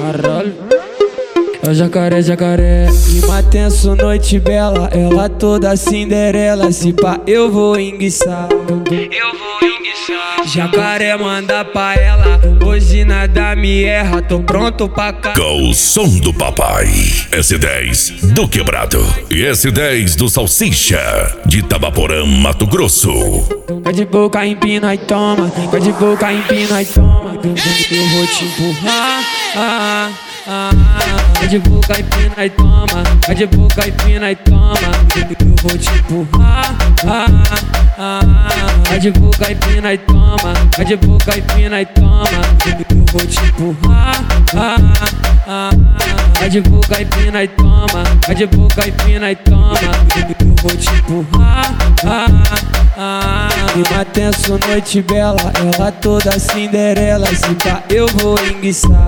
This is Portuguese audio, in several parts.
Caralho. É o jacaré, jacaré. Clima tenso, noite bela. Ela toda Cinderela. Se pá, eu vou enguiçar. Jacaré manda pra ela. Hoje nada me erra. Tô pronto pra cá. Com o som do papai. S10 do Quebrado. E S10 do Salsicha. De Itabaporã, Mato Grosso. Vai de boca, empina e toma. Vai de boca, empina e toma. Eu vou te empurrar. Vai de boca, empina e toma. Vai de boca, empina e toma. Eu vou te empurrar. Vai de boca, empina e toma. Vai de boca, empina e toma. Eu vou te empurrar. Vai de boca, empina e toma. Vai de boca, empina e toma. Eu vou te empurrar. Clima tenso, noite bela. Ela toda Cinderela. Se pá, eu vou enguiçar.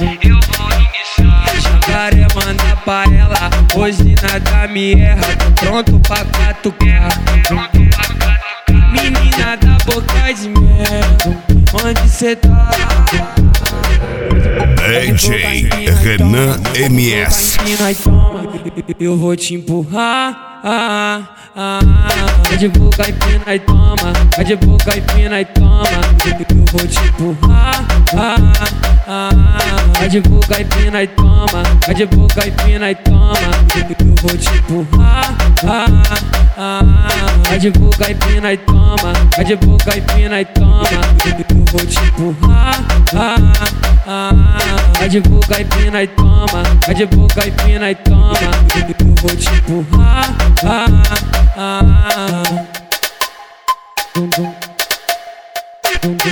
Jacaré manda pra ela. Hoje nada me erra. Tô pronto pra catucar. Menina da boca de mel, onde cê tá? DJ Renan MS. Eu vou te empurrar. Vai de boca, empina e toma. Vai de boca, empina e toma. Eu vou te empurrar. Vai de boca, empina e toma. Vai de boca, empina e toma. Eu vou te empurrar. Vai de boca, empina e toma. Vai de boca, empina e toma. Eu vou te empurrar. Vai de boca, empina e toma. Vai de boca, empina e toma. Eu vou te empurrar. Dum dum